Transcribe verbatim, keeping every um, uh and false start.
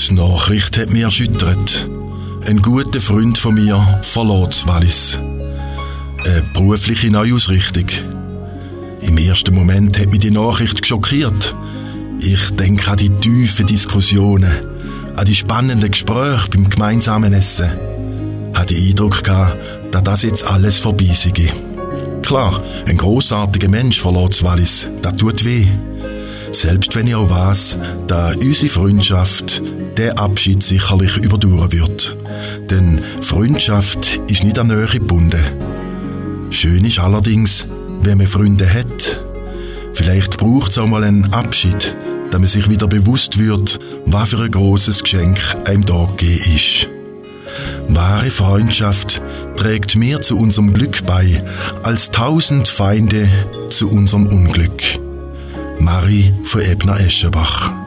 Todesnachricht hat mich erschüttert. Ein guter Freund von mir verlässt Wallis. Eine berufliche Neuausrichtung. Im ersten Moment hat mich die Nachricht geschockiert. Ich denke an die tiefen Diskussionen, an die spannenden Gespräche beim gemeinsamen Essen. Ich hatte den Eindruck gehabt, dass das jetzt alles vorbei sei. Klar, ein grossartiger Mensch verlässt Wallis, das tut weh. Selbst wenn ich auch weiss, dass unsere Freundschaft den Abschied sicherlich überdauern wird. Denn Freundschaft ist nicht an Nähe gebunden. Schön ist allerdings, wenn man Freunde hat. Vielleicht braucht es auch mal einen Abschied, damit man sich wieder bewusst wird, was für ein grosses Geschenk einem da gegeben ist. Wahre Freundschaft trägt mehr zu unserem Glück bei, als tausend Feinde zu unserem Unglück. Marie von Ebner-Eschenbach.